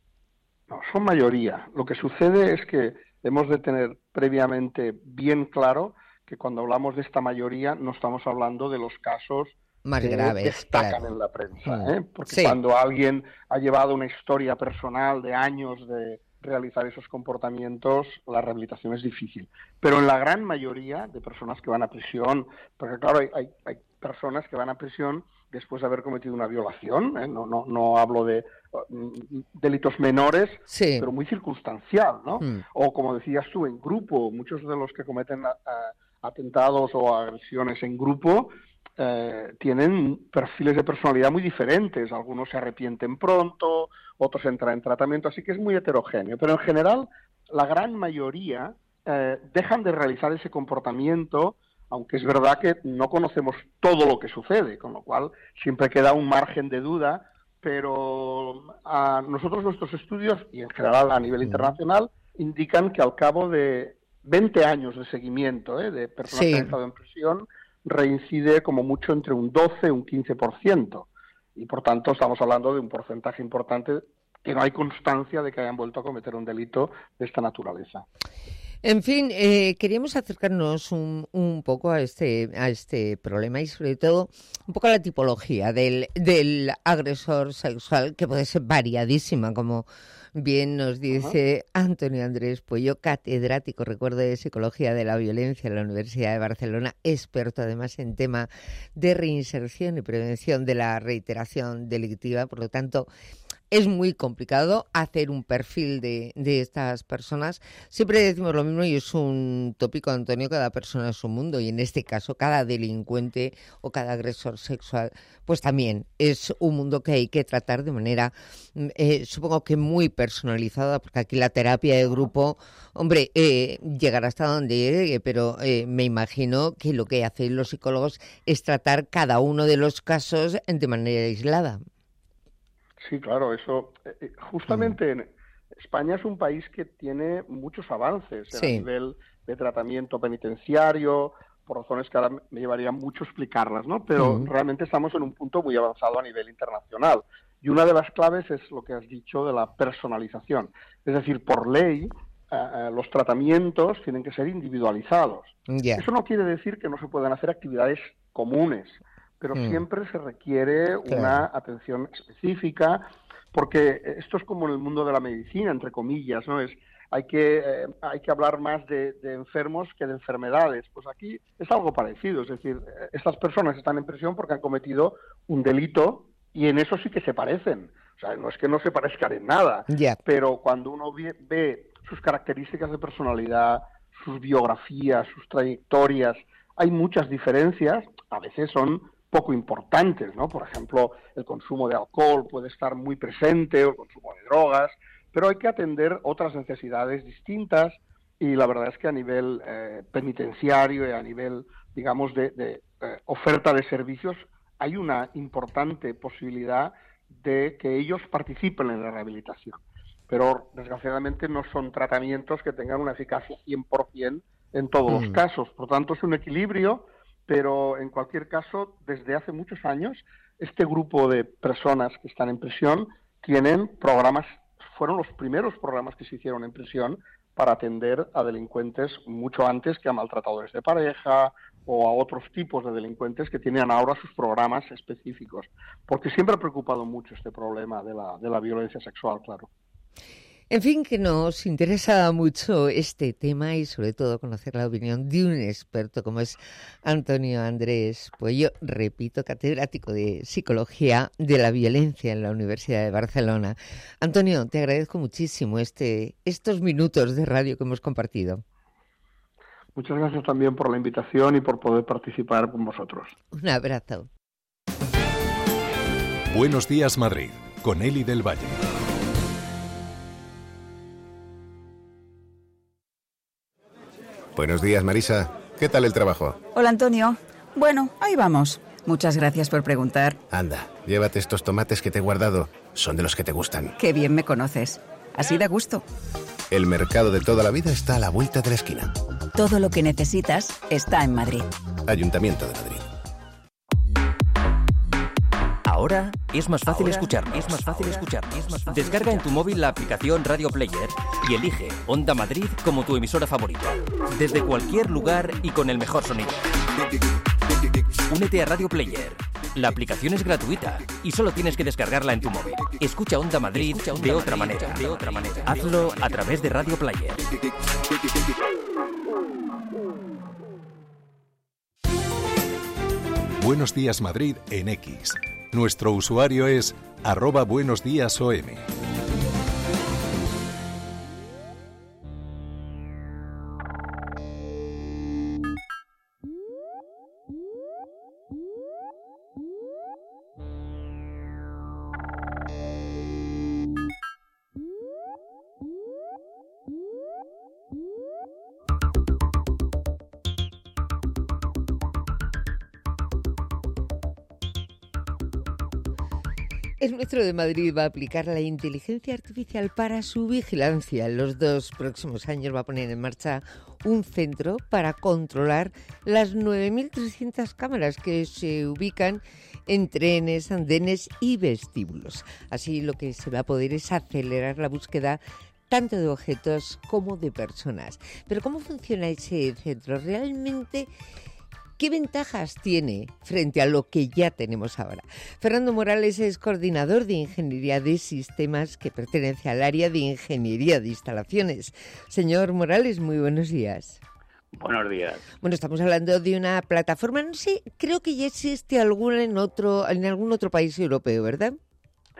No, son mayoría. Lo que sucede es que hemos de tener previamente bien claro que cuando hablamos de esta mayoría no estamos hablando de los casos Más que graves, destacan claro. en la prensa, Mm. ¿eh? Porque Sí. cuando alguien ha llevado una historia personal de años de realizar esos comportamientos, la rehabilitación es difícil. Pero en la gran mayoría de personas que van a prisión, porque claro, hay, hay, hay personas que van a prisión después de haber cometido una violación, ¿eh? no, no, no hablo de uh, delitos menores, Sí. pero muy circunstancial, ¿no? Mm. O como decías tú, en grupo, muchos de los que cometen a- a- atentados o agresiones en grupo eh, tienen perfiles de personalidad muy diferentes. Algunos se arrepienten pronto, otros entran en tratamiento, así que es muy heterogéneo. Pero en general, la gran mayoría eh, dejan de realizar ese comportamiento, aunque es verdad que no conocemos todo lo que sucede, con lo cual siempre queda un margen de duda, pero a nosotros nuestros estudios, y en general a nivel internacional, indican que al cabo de veinte años de seguimiento ¿eh? de personas Sí. que han estado en prisión, reincide como mucho entre un doce y un quince por ciento. Y por tanto estamos hablando de un porcentaje importante que no hay constancia de que hayan vuelto a cometer un delito de esta naturaleza. En fin, eh, queríamos acercarnos un, un poco a este, a este problema y sobre todo un poco a la tipología del, del agresor sexual, que puede ser variadísima, como bien nos dice Antonio Andrés Puello, catedrático, recuerdo, de Psicología de la Violencia en la Universidad de Barcelona, experto además en tema de reinserción y prevención de la reiteración delictiva. Por lo tanto, Es muy complicado hacer un perfil de, de estas personas. Siempre decimos lo mismo y es un tópico, Antonio, cada persona es un mundo y en este caso cada delincuente o cada agresor sexual pues también es un mundo que hay que tratar de manera, eh, supongo que muy personalizada, porque aquí la terapia de grupo, hombre, eh, llegará hasta donde llegue, pero eh, me imagino que lo que hacen los psicólogos es tratar cada uno de los casos de manera aislada. Sí, claro, eso. Eh, justamente en España es un país que tiene muchos avances Sí. a nivel de tratamiento penitenciario, por razones que ahora me llevaría mucho explicarlas, ¿no? Pero Ujú. realmente estamos en un punto muy avanzado a nivel internacional. Y una de las claves es lo que has dicho de la personalización. Es decir, por ley, eh, los tratamientos tienen que ser individualizados. Ya. Eso no quiere decir que no se puedan hacer actividades comunes, pero Mm. siempre se requiere Claro. una atención específica, porque esto es como en el mundo de la medicina, entre comillas, ¿no? Es hay que eh, hay que hablar más de, de enfermos que de enfermedades. Pues aquí es algo parecido, es decir, eh, estas personas están en prisión porque han cometido un delito y en eso sí que se parecen. O sea, no es que no se parezcan en nada, Ya. pero cuando uno ve, ve sus características de personalidad, sus biografías, sus trayectorias, hay muchas diferencias, a veces son poco importantes, ¿no? Por ejemplo, el consumo de alcohol puede estar muy presente, o el consumo de drogas, pero hay que atender otras necesidades distintas y la verdad es que a nivel eh, penitenciario y a nivel, digamos, de, de eh, oferta de servicios hay una importante posibilidad de que ellos participen en la rehabilitación. Pero desgraciadamente no son tratamientos que tengan una eficacia cien por ciento en todos Mm. los casos. Por tanto, es un equilibrio, pero en cualquier caso, desde hace muchos años, este grupo de personas que están en prisión tienen programas, fueron los primeros programas que se hicieron en prisión para atender a delincuentes mucho antes que a maltratadores de pareja o a otros tipos de delincuentes que tienen ahora sus programas específicos. Porque siempre ha preocupado mucho este problema de la, de la violencia sexual, claro. En fin, que nos interesa mucho este tema y sobre todo conocer la opinión de un experto como es Antonio Andrés Puello, repito, catedrático de Psicología de la Violencia en la Universidad de Barcelona. Antonio, te agradezco muchísimo este, estos minutos de radio que hemos compartido. Muchas gracias también por la invitación y por poder participar con vosotros. Un abrazo. Buenos días, Madrid, con Eli del Valle. Buenos días, Marisa. ¿Qué tal el trabajo? Hola, Antonio. Bueno, ahí vamos. Muchas gracias por preguntar. Anda, llévate estos tomates que te he guardado. Son de los que te gustan. Qué bien me conoces. Así da gusto. El mercado de toda la vida está a la vuelta de la esquina. Todo lo que necesitas está en Madrid. Ayuntamiento de Madrid. Ahora es más fácil escucharnos. Es más fácil escucharnos. Es más fácil Descarga en tu móvil la aplicación Radio Player y elige Onda Madrid como tu emisora favorita. Desde cualquier lugar y con el mejor sonido. Únete a Radio Player. La aplicación es gratuita y solo tienes que descargarla en tu móvil. Escucha Onda Madrid de otra manera. De otra manera. Hazlo a través de Radio Player. Buenos días, Madrid en X. Nuestro usuario es arroba buenos días O M. El Metro de Madrid va a aplicar la inteligencia artificial para su vigilancia. En los dos próximos años va a poner en marcha un centro para controlar las nueve mil trescientas cámaras que se ubican en trenes, andenes y vestíbulos. Así lo que se va a poder es acelerar la búsqueda tanto de objetos como de personas. Pero ¿cómo funciona ese centro? ¿Realmente qué ventajas tiene frente a lo que ya tenemos ahora? Fernando Morales es coordinador de Ingeniería de Sistemas que pertenece al área de Ingeniería de Instalaciones. Señor Morales, muy buenos días. Buenos días. Bueno, estamos hablando de una plataforma, no sé, creo que ya existe alguna en otro, en algún otro país europeo, ¿verdad?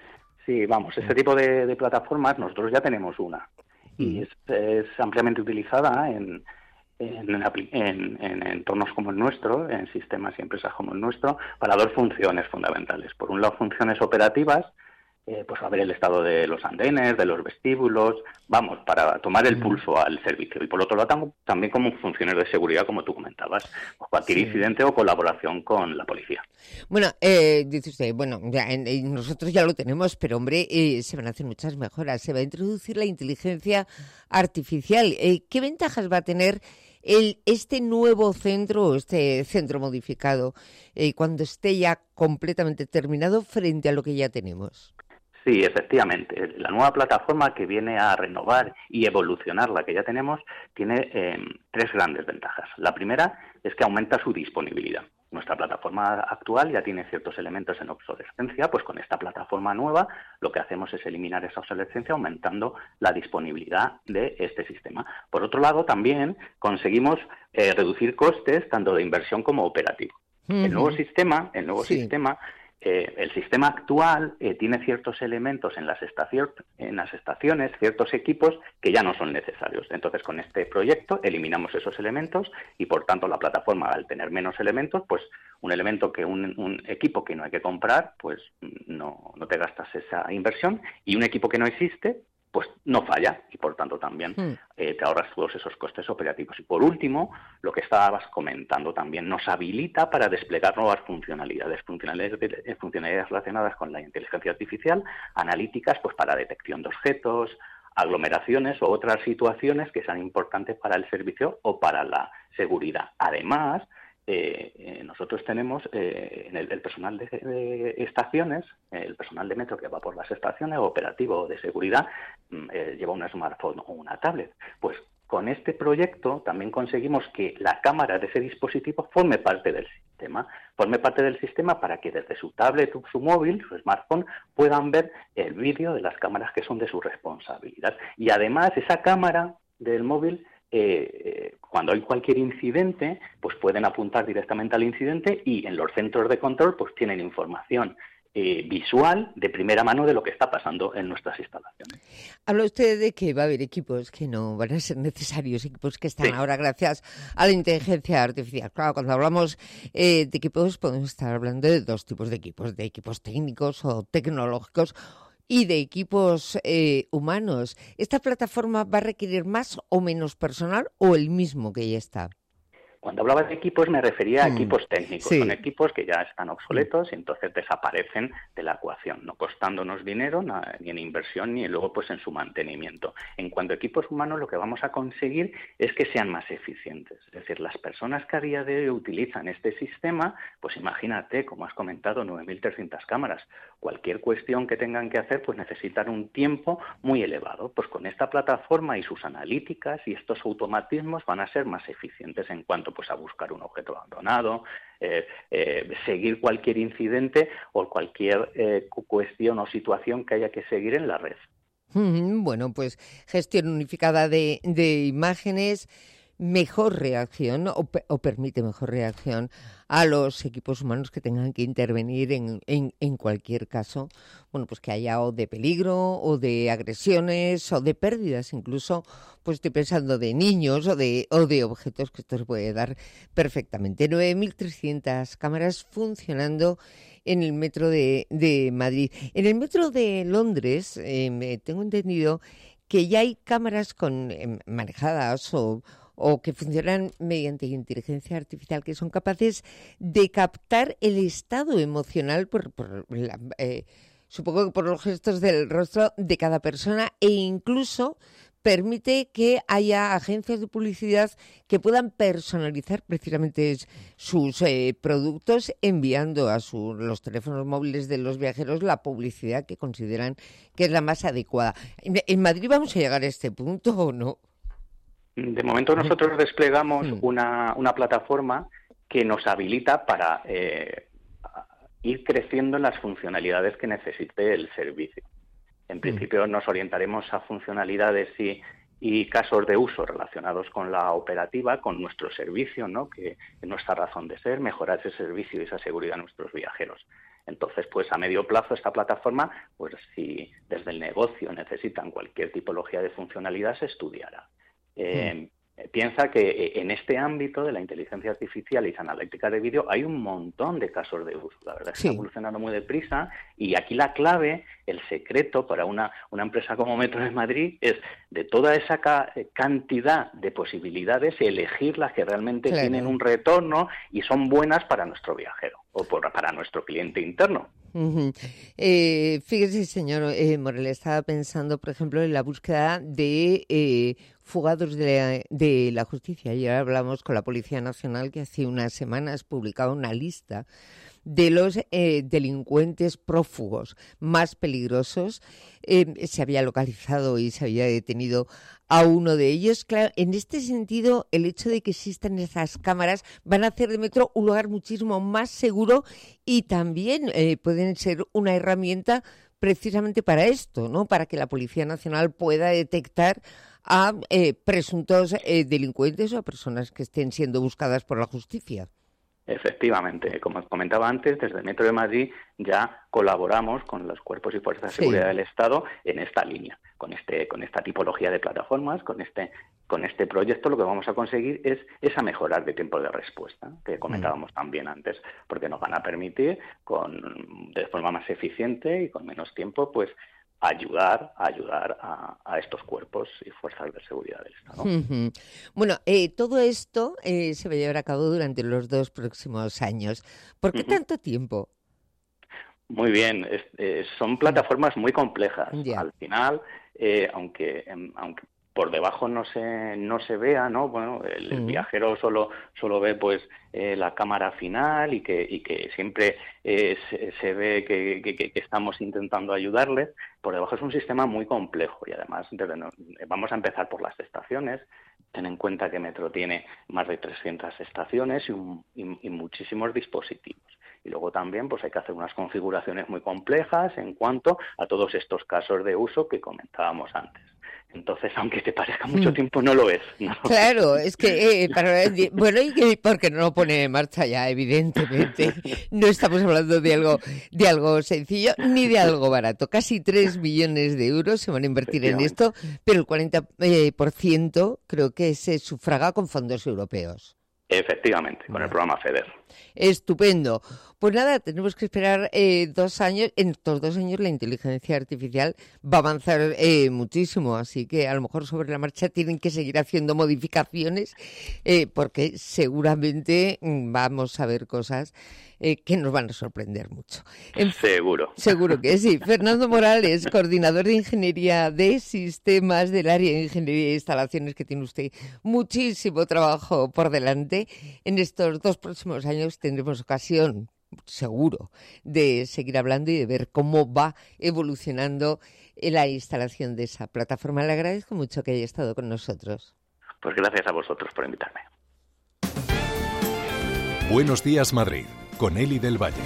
Sí, vamos, este tipo de, de plataformas nosotros ya tenemos una y es, es ampliamente utilizada en, en, en, en entornos como el nuestro, en sistemas y empresas como el nuestro, para dos funciones fundamentales. Por un lado, funciones operativas, eh, pues a ver el estado de los andenes, de los vestíbulos, vamos, para tomar el pulso al servicio. Y por otro lado, también como funciones de seguridad, como tú comentabas, pues cualquier sí. incidente o colaboración con la policía. Bueno, eh, dice usted, bueno, ya, en, en nosotros ya lo tenemos, pero hombre, eh, se van a hacer muchas mejoras. Se va a introducir la inteligencia artificial. Eh, ¿Qué ventajas va a tener el, este nuevo centro, este centro modificado, eh, cuando esté ya completamente terminado frente a lo que ya tenemos? Sí, efectivamente. La nueva plataforma que viene a renovar y evolucionar la que ya tenemos tiene eh, tres grandes ventajas. La primera es que aumenta su disponibilidad. Nuestra plataforma actual ya tiene ciertos elementos en obsolescencia, pues con esta plataforma nueva lo que hacemos es eliminar esa obsolescencia aumentando la disponibilidad de este sistema. Por otro lado, también conseguimos eh, reducir costes tanto de inversión como operativo. Uh-huh. El nuevo sistema, el nuevo sí. sistema Eh, el sistema actual eh, tiene ciertos elementos en las, estación, en las estaciones, ciertos equipos que ya no son necesarios. Entonces, con este proyecto eliminamos esos elementos y, por tanto, la plataforma, al tener menos elementos, pues un elemento que un, un equipo que no hay que comprar, pues no, no te gastas esa inversión, y un equipo que no existe, pues no falla y, por tanto, también eh, te ahorras todos esos costes operativos. Y, por último, lo que estabas comentando también, nos habilita para desplegar nuevas funcionalidades, funcionalidades, de, funcionalidades relacionadas con la inteligencia artificial, analíticas, pues para detección de objetos, aglomeraciones u otras situaciones que sean importantes para el servicio o para la seguridad. Además, Eh, eh, nosotros tenemos eh, en el, el personal de, de estaciones, el personal de metro que va por las estaciones, operativo de seguridad, eh, lleva un smartphone o una tablet. Pues con este proyecto también conseguimos que la cámara de ese dispositivo forme parte del sistema, forme parte del sistema para que desde su tablet o su móvil, su smartphone, puedan ver el vídeo de las cámaras que son de su responsabilidad. Y además esa cámara del móvil, Eh, eh, cuando hay cualquier incidente, pues pueden apuntar directamente al incidente y en los centros de control pues tienen información eh, visual de primera mano de lo que está pasando en nuestras instalaciones. Habla usted de que va a haber equipos que no van a ser necesarios, equipos que están sí. ahora gracias a la inteligencia artificial. Claro, cuando hablamos eh, de equipos podemos estar hablando de dos tipos de equipos, de equipos técnicos o tecnológicos y de equipos eh, humanos. ¿Esta plataforma va a requerir más o menos personal o el mismo que ya está? Cuando hablaba de equipos me refería a mm. equipos técnicos. Sí. Son equipos que ya están obsoletos y entonces desaparecen de la ecuación, no costándonos dinero nada, ni en inversión ni luego pues en su mantenimiento. En cuanto a equipos humanos, lo que vamos a conseguir es que sean más eficientes. Es decir, las personas que a día de hoy utilizan este sistema, pues imagínate, como has comentado, nueve mil trescientas cámaras. Cualquier cuestión que tengan que hacer, pues necesitan un tiempo muy elevado. Pues con esta plataforma y sus analíticas y estos automatismos van a ser más eficientes en cuanto pues a buscar un objeto abandonado, eh, eh, seguir cualquier incidente o cualquier eh, cuestión o situación que haya que seguir en la red. Mm, bueno, pues gestión unificada de, de imágenes, mejor reacción o, o permite mejor reacción a los equipos humanos que tengan que intervenir en, en, en cualquier caso, bueno, pues que haya o de peligro o de agresiones o de pérdidas, incluso, pues estoy pensando de niños o de, o de objetos, que esto se puede dar perfectamente. nueve mil trescientas cámaras funcionando en el metro de, de Madrid. En el metro de Londres, eh, tengo entendido que ya hay cámaras con eh, manejadas o o que funcionan mediante inteligencia artificial, que son capaces de captar el estado emocional, por, por la, eh, supongo que por los gestos del rostro de cada persona, e incluso permite que haya agencias de publicidad que puedan personalizar precisamente sus eh, productos, enviando a su, los teléfonos móviles de los viajeros la publicidad que consideran que es la más adecuada. ¿En, en Madrid vamos a llegar a este punto o no? De momento nosotros desplegamos una, una plataforma que nos habilita para eh, ir creciendo en las funcionalidades que necesite el servicio. En principio nos orientaremos a funcionalidades y, y casos de uso relacionados con la operativa, con nuestro servicio, ¿no? Que es nuestra razón de ser, mejorar ese servicio y esa seguridad a nuestros viajeros. Entonces, pues a medio plazo esta plataforma, pues si desde el negocio necesitan cualquier tipología de funcionalidad, se estudiará. Eh, mm. Piensa que en este ámbito de la inteligencia artificial y analítica de vídeo hay un montón de casos de uso. La verdad es que sí. Está evolucionando muy deprisa y aquí la clave, el secreto para una, una empresa como Metro de Madrid es de toda esa ca cantidad de posibilidades elegir las que realmente claro. tienen un retorno y son buenas para nuestro viajero o por, para nuestro cliente interno. Uh-huh. eh, fíjese, señor eh, Morel, estaba pensando, por ejemplo, en la búsqueda de eh, fugados de la, de la justicia. Ayer hablamos con la Policía Nacional, que hace unas semanas publicaba una lista de los eh, delincuentes prófugos más peligrosos. Eh, se había localizado y se había detenido a uno de ellos. Claro, en este sentido, el hecho de que existan esas cámaras van a hacer de Metro un lugar muchísimo más seguro y también eh, pueden ser una herramienta precisamente para esto, ¿no? Para que la Policía Nacional pueda detectar a eh, presuntos eh, delincuentes o a personas que estén siendo buscadas por la justicia. Efectivamente, como os comentaba antes, desde Metro de Madrid ya colaboramos con los cuerpos y fuerzas de seguridad sí. del Estado en esta línea, con este, con esta tipología de plataformas, con este, con este proyecto. Lo que vamos a conseguir es esa mejorar de tiempo de respuesta que comentábamos mm. también antes, porque nos van a permitir, con de forma más eficiente y con menos tiempo, pues ayudar a ayudar a, a estos cuerpos y fuerzas de seguridad del Estado. Uh-huh. Bueno, eh, todo esto eh, se va a llevar a cabo durante los dos próximos años. ¿Por qué uh-huh. tanto tiempo? Muy bien, es, eh, son plataformas muy complejas. Yeah. Al final, eh, aunque, eh, aunque por debajo no se no se vea, ¿no? Bueno, el, el viajero solo solo ve pues eh, la cámara final y que y que siempre eh, se, se ve que, que, que estamos intentando ayudarles. Por debajo es un sistema muy complejo y además desde, vamos a empezar por las estaciones. Ten en cuenta que Metro tiene más de trescientas estaciones y, un, y, y muchísimos dispositivos. Y luego también pues hay que hacer unas configuraciones muy complejas en cuanto a todos estos casos de uso que comentábamos antes. Entonces, aunque te parezca mucho tiempo, no lo es. ¿no? Claro, es que, eh, para, bueno, y que porque no lo pone en marcha ya, evidentemente. No estamos hablando de algo, de algo sencillo ni de algo barato. Casi tres millones de euros se van a invertir en esto, pero el cuarenta por ciento creo que se sufraga con fondos europeos. Efectivamente, con el programa FEDER. Estupendo. Pues nada, tenemos que esperar eh, dos años. En estos dos años la inteligencia artificial va a avanzar eh, muchísimo, así que a lo mejor sobre la marcha tienen que seguir haciendo modificaciones eh, porque seguramente vamos a ver cosas eh, que nos van a sorprender mucho. En, seguro. Seguro que sí. Fernando Morales, coordinador de Ingeniería de Sistemas del área de Ingeniería e Instalaciones, que tiene usted muchísimo trabajo por delante. En estos dos próximos años tendremos ocasión, seguro, de seguir hablando y de ver cómo va evolucionando la instalación de esa plataforma. Le agradezco mucho que haya estado con nosotros. Pues gracias a vosotros por invitarme. Buenos días, Madrid, con Eli del Valle.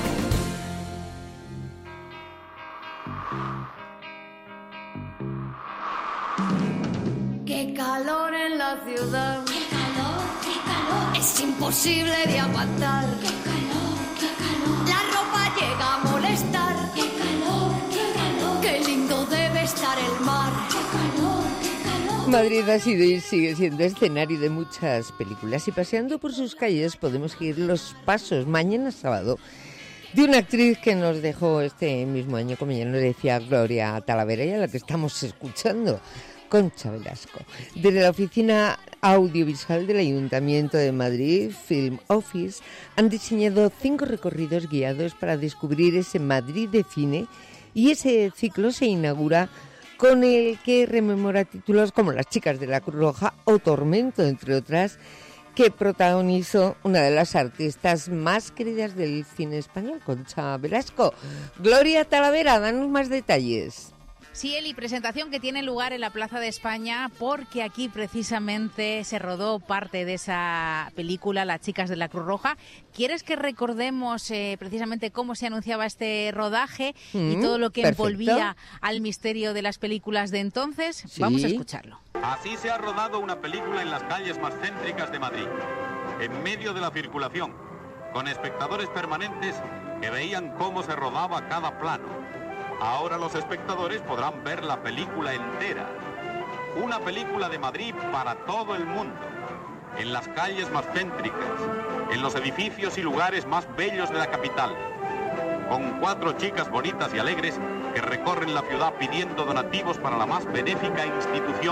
Qué calor en la ciudad. Qué calor, qué calor. Es imposible de aguantar. Qué calor, qué calor. La ropa llega a molestar. Qué calor, qué calor. Qué lindo debe estar el mar. Qué calor, qué calor. Madrid ha sido y sigue siendo escenario de muchas películas y paseando por sus calles podemos seguir los pasos mañana sábado de una actriz que nos dejó este mismo año, como ya nos decía Gloria Talavera, y a la que estamos escuchando, Concha Velasco. Desde la oficina audiovisual del Ayuntamiento de Madrid, Film Office, han diseñado cinco recorridos guiados para descubrir ese Madrid de cine, y ese ciclo se inaugura con el que rememora títulos como Las chicas de la Cruz Roja o Tormento, entre otras, que protagonizó una de las artistas más queridas del cine español, Concha Velasco. Gloria Talavera, danos más detalles. Sí, Eli, presentación que tiene lugar en la Plaza de España porque aquí precisamente se rodó parte de esa película, Las chicas de la Cruz Roja. ¿Quieres que recordemos eh, precisamente cómo se anunciaba este rodaje mm, y todo lo que perfecto. envolvía al misterio de las películas de entonces? Sí. Vamos a escucharlo. Así se ha rodado una película en las calles más céntricas de Madrid, en medio de la circulación, con espectadores permanentes que veían cómo se rodaba cada plano. Ahora los espectadores podrán ver la película entera. Una película de Madrid para todo el mundo. En las calles más céntricas, en los edificios y lugares más bellos de la capital. Con cuatro chicas bonitas y alegres que recorren la ciudad pidiendo donativos para la más benéfica institución.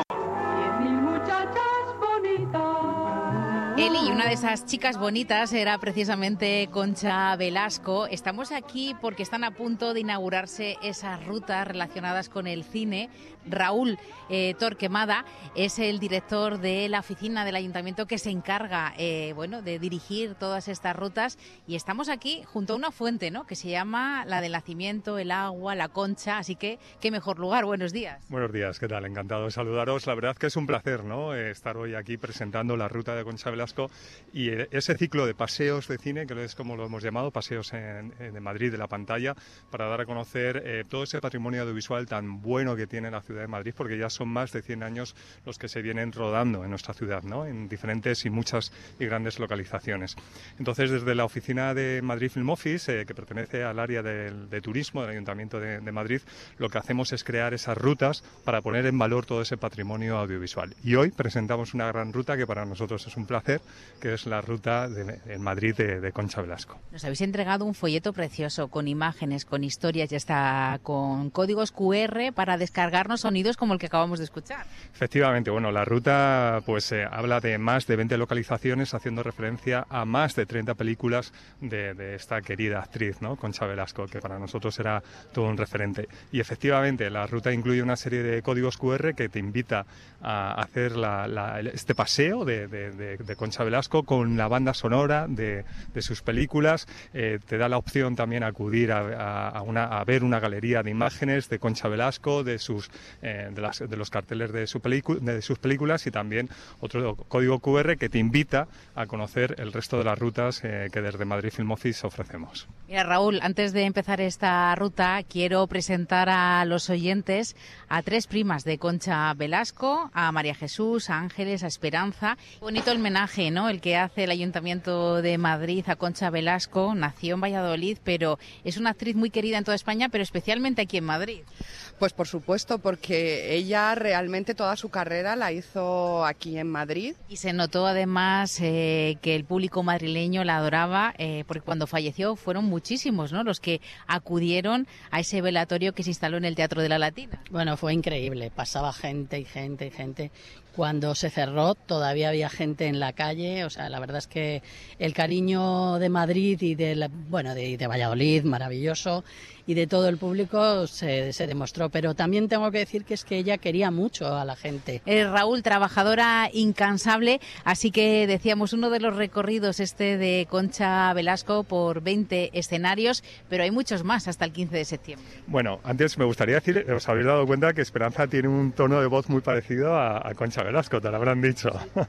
Eli, una de esas chicas bonitas era precisamente Concha Velasco. Estamos aquí porque están a punto de inaugurarse esas rutas relacionadas con el cine. Raúl eh, Torquemada es el director de la oficina del ayuntamiento que se encarga eh, bueno, de dirigir todas estas rutas, y estamos aquí junto a una fuente, ¿no?, que se llama la del nacimiento, el agua, la concha, así que qué mejor lugar. Buenos días. Buenos días, ¿qué tal? Encantado de saludaros. La verdad que es un placer, ¿no?, estar hoy aquí presentando la ruta de Concha Velasco y ese ciclo de paseos de cine, que es como lo hemos llamado, paseos en, en Madrid de la pantalla, para dar a conocer eh, todo ese patrimonio audiovisual tan bueno que tiene la ciudad de Madrid, porque ya son más de cien años los que se vienen rodando en nuestra ciudad, ¿no?, en diferentes y muchas y grandes localizaciones. Entonces, desde la oficina de Madrid Film Office, eh, que pertenece al área de, de turismo del Ayuntamiento de, de Madrid, lo que hacemos es crear esas rutas para poner en valor todo ese patrimonio audiovisual. Y hoy presentamos una gran ruta que para nosotros es un placer, que es la ruta de, en Madrid de, de Concha Velasco. Nos habéis entregado un folleto precioso con imágenes, con historias, ya está con códigos cu erre para descargarnos sonidos como el que acabamos de escuchar. Efectivamente, bueno, la ruta pues eh, habla de más de veinte localizaciones, haciendo referencia a más de treinta películas de, de esta querida actriz, ¿no?, Concha Velasco, que para nosotros era todo un referente. Y efectivamente, la ruta incluye una serie de códigos cu erre que te invita a hacer la, la, este paseo de, de, de, de Concha Velasco con la banda sonora de, de sus películas. Eh, te da la opción también a acudir a, a, una, a ver una galería de imágenes de Concha Velasco, de sus eh, de, las, de los carteles de, su de sus películas, y también otro código cu erre que te invita a conocer el resto de las rutas eh, que desde Madrid Film Office ofrecemos. Mira, Raúl, antes de empezar esta ruta quiero presentar a los oyentes a tres primas de Concha Velasco, a María Jesús, a Ángeles, a Esperanza. Bonito el homenaje, ¿no?, el que hace el Ayuntamiento de Madrid a Concha Velasco. Nació en Valladolid, pero es una actriz muy querida en toda España, pero especialmente aquí en Madrid. Pues por supuesto, porque ella realmente toda su carrera la hizo aquí en Madrid. Y se notó además eh, que el público madrileño la adoraba, eh, porque cuando falleció fueron muchísimos, ¿no?, los que acudieron a ese velatorio que se instaló en el Teatro de la Latina. Bueno, fue increíble, pasaba gente y gente y gente. Cuando se cerró todavía había gente en la calle, o sea, la verdad es que el cariño de Madrid y de, la, bueno, de, de Valladolid, maravilloso, y de todo el público se, se demostró, pero también tengo que decir que es que ella quería mucho a la gente. Eh, Raúl, trabajadora incansable, así que decíamos uno de los recorridos este de Concha Velasco por veinte escenarios, pero hay muchos más hasta el quince de septiembre. Bueno, antes me gustaría decir, os habéis dado cuenta que Esperanza tiene un tono de voz muy parecido a, a Concha Velasco, te lo habrán dicho.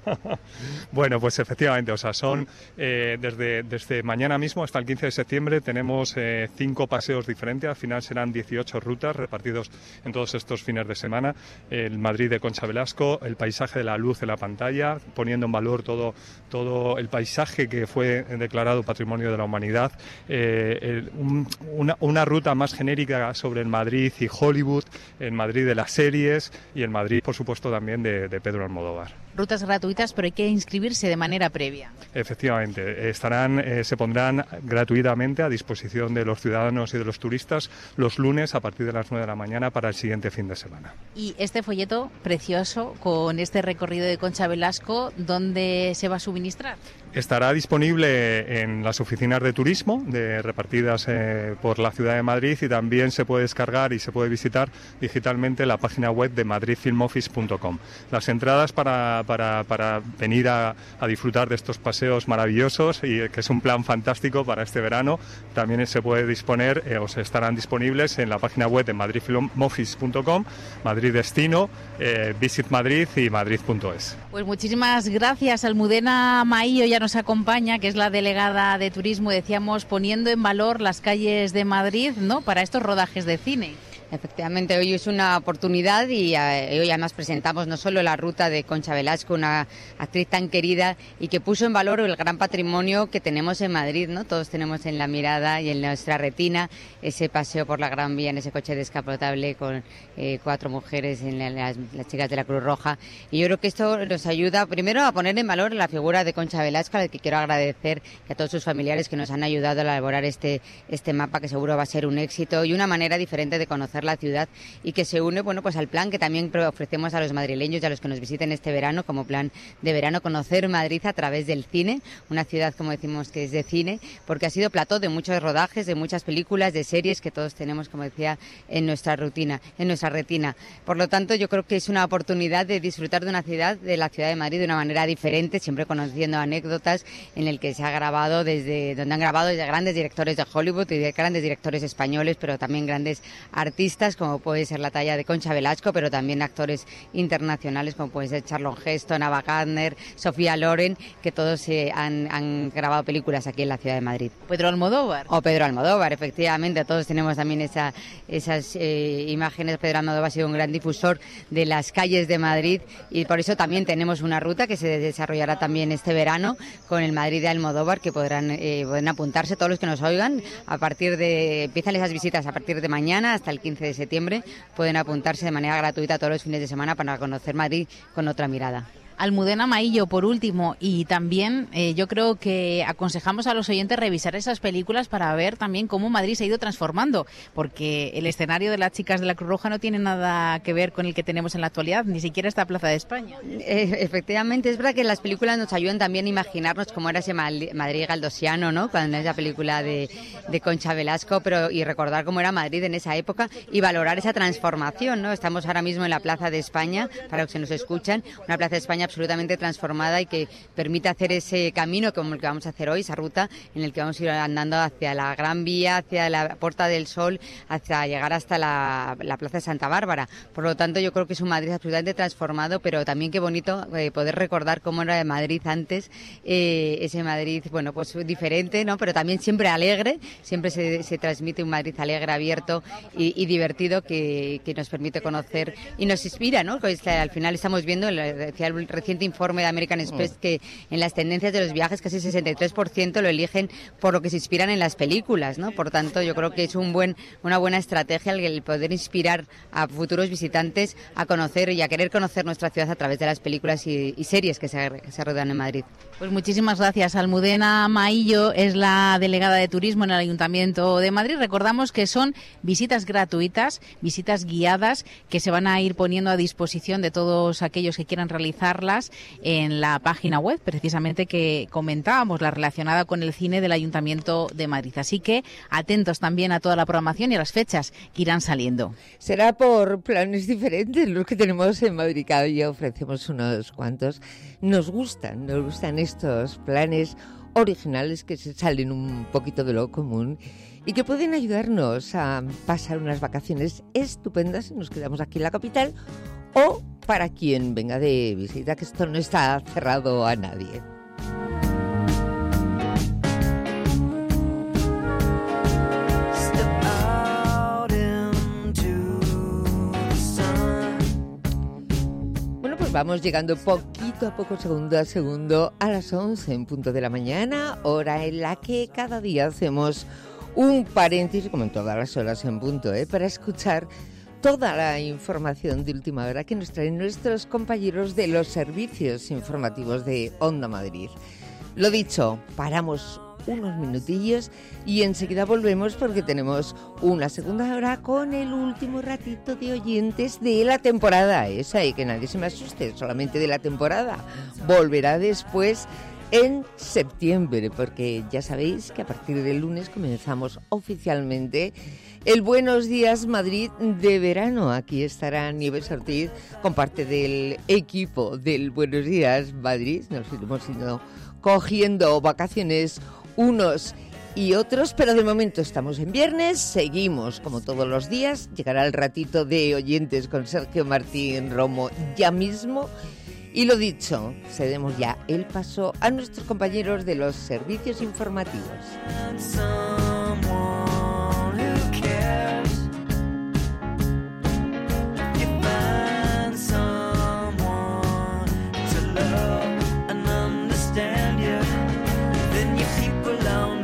Bueno, pues efectivamente, o sea, son eh, desde, desde mañana mismo hasta el quince de septiembre tenemos eh, cinco paseos diferentes. Al final serán dieciocho rutas repartidos en todos estos fines de semana. El Madrid de Concha Velasco, el paisaje de la luz en la pantalla, poniendo en valor todo, todo el paisaje que fue declarado Patrimonio de la Humanidad. Eh, el, un, una, una ruta más genérica sobre el Madrid y Hollywood, el Madrid de las series y el Madrid, por supuesto, también de, de Pedro Almodóvar. Rutas gratuitas, pero hay que inscribirse de manera previa. Efectivamente, estarán, eh, se pondrán gratuitamente a disposición de los ciudadanos y de los turistas los lunes a partir de las nueve de la mañana para el siguiente fin de semana. Y este folleto precioso con este recorrido de Concha Velasco, ¿dónde se va a suministrar? Estará disponible en las oficinas de turismo de, repartidas eh, por la ciudad de Madrid, y también se puede descargar y se puede visitar digitalmente la página web de madrid film office punto com. Las entradas para, para, para venir a, a disfrutar de estos paseos maravillosos, y que es un plan fantástico para este verano, también se puede disponer eh, o se estarán disponibles en la página web de madrid film office punto com, Madrid Destino, eh, Visit Madrid y madrid punto es. Pues muchísimas gracias. Almudena Maillo ya nos acompaña, que es la delegada de turismo, decíamos, poniendo en valor las calles de Madrid, ¿no?, para estos rodajes de cine. Efectivamente, hoy es una oportunidad y eh, hoy además presentamos no solo la ruta de Concha Velasco, una actriz tan querida y que puso en valor el gran patrimonio que tenemos en Madrid, ¿no? Todos tenemos en la mirada y en nuestra retina ese paseo por la Gran Vía en ese coche descapotable con eh, cuatro mujeres, en la, las, las chicas de la Cruz Roja. Y yo creo que esto nos ayuda primero a poner en valor la figura de Concha Velasco, a la que quiero agradecer, y a todos sus familiares que nos han ayudado a elaborar este, este mapa, que seguro va a ser un éxito y una manera diferente de conocer la ciudad, y que se une, bueno, pues al plan que también ofrecemos a los madrileños y a los que nos visiten este verano, como plan de verano, conocer Madrid a través del cine, una ciudad, como decimos, que es de cine, porque ha sido plató de muchos rodajes, de muchas películas, de series que todos tenemos, como decía, en nuestra rutina, en nuestra retina. Por lo tanto, yo creo que es una oportunidad de disfrutar de una ciudad, de la ciudad de Madrid, de una manera diferente, siempre conociendo anécdotas en el que se ha grabado desde, donde han grabado desde grandes directores de Hollywood y de grandes directores españoles, pero también grandes artistas, como puede ser la talla de Concha Velasco, pero también actores internacionales como puede ser Charlton Heston, Ava Gardner, Sofía Loren, que todos eh, han, han grabado películas aquí en la ciudad de Madrid. Pedro Almodóvar. O Pedro Almodóvar, efectivamente, todos tenemos también esa, esas eh, imágenes. Pedro Almodóvar ha sido un gran difusor de las calles de Madrid y por eso también tenemos una ruta que se desarrollará también este verano con el Madrid de Almodóvar, que podrán, eh, pueden apuntarse todos los que nos oigan. A partir de, empiezan esas visitas a partir de mañana hasta el quince de septiembre, pueden apuntarse de manera gratuita todos los fines de semana para conocer Madrid con otra mirada. Almudena Maillo, por último, y también eh, yo creo que aconsejamos a los oyentes revisar esas películas para ver también cómo Madrid se ha ido transformando, porque el escenario de las chicas de la Cruz Roja no tiene nada que ver con el que tenemos en la actualidad, ni siquiera esta Plaza de España. Eh, efectivamente, es verdad que las películas nos ayudan también a imaginarnos cómo era ese Madrid galdosiano, ¿no? Cuando es la película de, de Concha Velasco, pero y recordar cómo era Madrid en esa época y valorar esa transformación, ¿no? Estamos ahora mismo en la Plaza de España, para los que nos escuchan, una Plaza de España absolutamente transformada y que permite hacer ese camino como el que vamos a hacer hoy, esa ruta en el que vamos a ir andando hacia la Gran Vía, hacia la Puerta del Sol, hasta llegar hasta la, la Plaza de Santa Bárbara. Por lo tanto, yo creo que es un Madrid absolutamente transformado, pero también qué bonito eh, poder recordar cómo era Madrid antes, eh, ese Madrid, bueno, pues diferente, ¿no? Pero también siempre alegre, siempre se, se transmite un Madrid alegre, abierto y, y divertido que, que nos permite conocer y nos inspira, ¿no? Pues, al final estamos viendo, decía el reciente informe de American Express, que en las tendencias de los viajes casi sesenta y tres por ciento lo eligen por lo que se inspiran en las películas, ¿no? Por tanto, yo creo que es un buen, una buena estrategia el poder inspirar a futuros visitantes a conocer y a querer conocer nuestra ciudad a través de las películas y, y series que se, que se rodean en Madrid. Pues muchísimas gracias. Almudena Maillo es la delegada de turismo en el Ayuntamiento de Madrid. Recordamos que son visitas gratuitas, visitas guiadas que se van a ir poniendo a disposición de todos aquellos que quieran realizarlas en la página web, precisamente que comentábamos, la relacionada con el cine del Ayuntamiento de Madrid. Así que atentos también a toda la programación y a las fechas que irán saliendo. Será por planes diferentes los que tenemos en Madrid. Cada día ofrecemos unos cuantos. Nos gustan, nos gustan estos planes originales que se salen un poquito de lo común y que pueden ayudarnos a pasar unas vacaciones estupendas si nos quedamos aquí en la capital, o para quien venga de visita, que esto no está cerrado a nadie. Bueno, pues vamos llegando poquito a poco, segundo a segundo, a las once en punto de la mañana, hora en la que cada día hacemos un paréntesis, como en todas las horas en punto, ¿eh? para escuchar toda la información de última hora que nos traen nuestros compañeros de los servicios informativos de Onda Madrid. Lo dicho, paramos unos minutillos y enseguida volvemos porque tenemos una segunda hora con el último ratito de oyentes de la temporada esa, y que nadie se me asuste, solamente de la temporada. Volverá después en septiembre, porque ya sabéis que a partir del lunes comenzamos oficialmente el Buenos Días Madrid de verano. Aquí estará Nieves Ortiz con parte del equipo del Buenos Días Madrid. Nos hemos ido cogiendo vacaciones unos y otros, pero de momento estamos en viernes, seguimos como todos los días. Llegará el ratito de oyentes con Sergio Martín Romo ya mismo. Y lo dicho, cedemos ya el paso a nuestros compañeros de los servicios informativos. then you sleep alone.